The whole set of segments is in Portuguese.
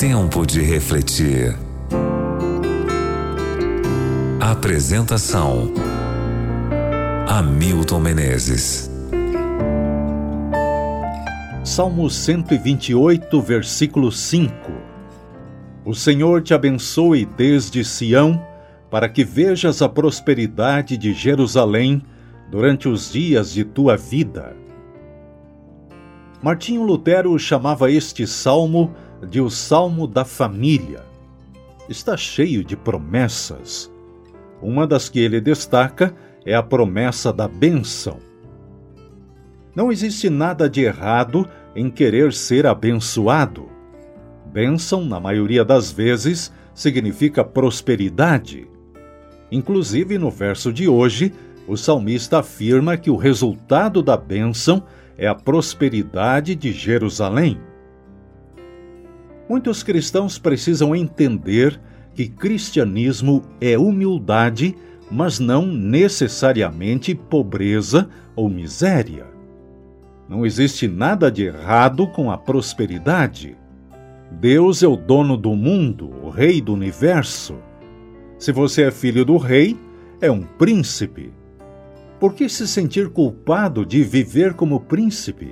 Tempo de refletir. Apresentação: Hamilton Menezes. Salmo 128, versículo 5. O Senhor te abençoe desde Sião, para que vejas a prosperidade de Jerusalém durante os dias de tua vida. Martinho Lutero chamava este salmo de o Salmo da Família. Está cheio de promessas. Uma das que ele destaca é a promessa da bênção. Não existe nada de errado em querer ser abençoado. Bênção, na maioria das vezes, significa prosperidade. Inclusive, no verso de hoje, o salmista afirma que o resultado da bênção é a prosperidade de Jerusalém. Muitos cristãos precisam entender que cristianismo é humildade, mas não necessariamente pobreza ou miséria. Não existe nada de errado com a prosperidade. Deus é o dono do mundo, o rei do universo. Se você é filho do rei, é um príncipe. Por que se sentir culpado de viver como príncipe?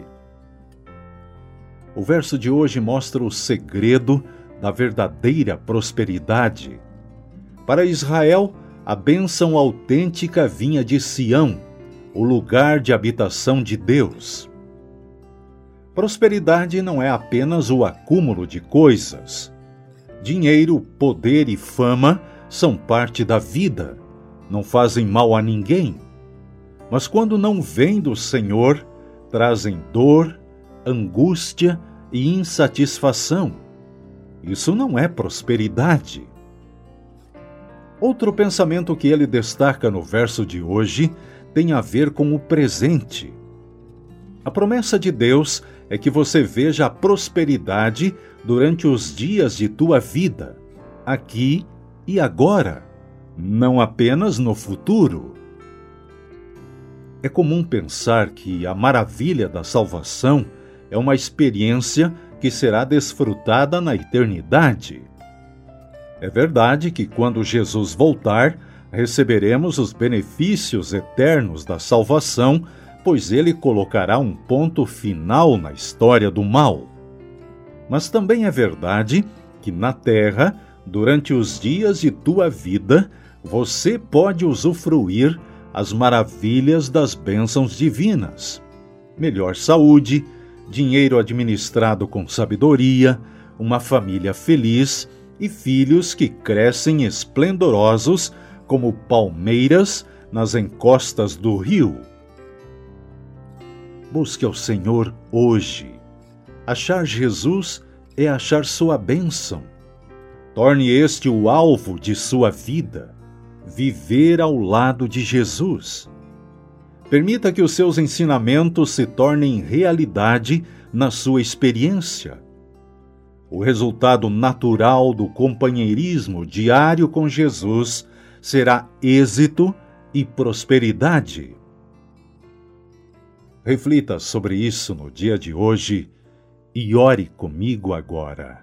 O verso de hoje mostra o segredo da verdadeira prosperidade. Para Israel, a bênção autêntica vinha de Sião, o lugar de habitação de Deus. Prosperidade não é apenas o acúmulo de coisas. Dinheiro, poder e fama são parte da vida, não fazem mal a ninguém. Mas quando não vêm do Senhor, trazem dor, angústia e insatisfação. Isso não é prosperidade. Outro pensamento que ele destaca no verso de hoje tem a ver com o presente. A promessa de Deus é que você veja a prosperidade durante os dias de tua vida, aqui e agora, não apenas no futuro. É comum pensar que a maravilha da salvação é uma experiência que será desfrutada na eternidade. É verdade que quando Jesus voltar, receberemos os benefícios eternos da salvação, pois ele colocará um ponto final na história do mal. Mas também é verdade que na terra, durante os dias de tua vida, você pode usufruir as maravilhas das bênçãos divinas. Melhor saúde, dinheiro administrado com sabedoria, uma família feliz e filhos que crescem esplendorosos como palmeiras nas encostas do rio. Busque ao Senhor hoje. Achar Jesus é achar sua bênção. Torne este o alvo de sua vida. Viver ao lado de Jesus. Permita que os seus ensinamentos se tornem realidade na sua experiência. O resultado natural do companheirismo diário com Jesus será êxito e prosperidade. Reflita sobre isso no dia de hoje e ore comigo agora.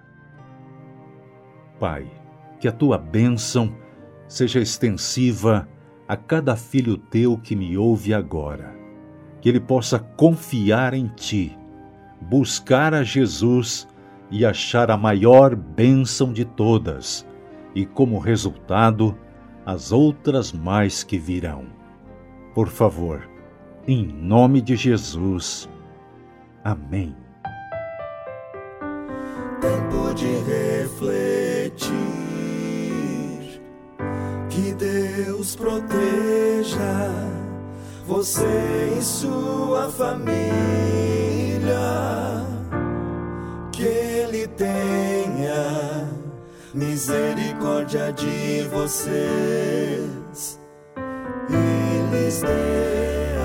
Pai, que a tua bênção seja extensiva a cada filho teu que me ouve agora, que ele possa confiar em ti, buscar a Jesus e achar a maior bênção de todas, e como resultado, as outras mais que virão. Por favor, em nome de Jesus. Amém. Tempo de refletir. Que Deus proteja você e sua família. Que Ele tenha misericórdia de vocês e lhes dê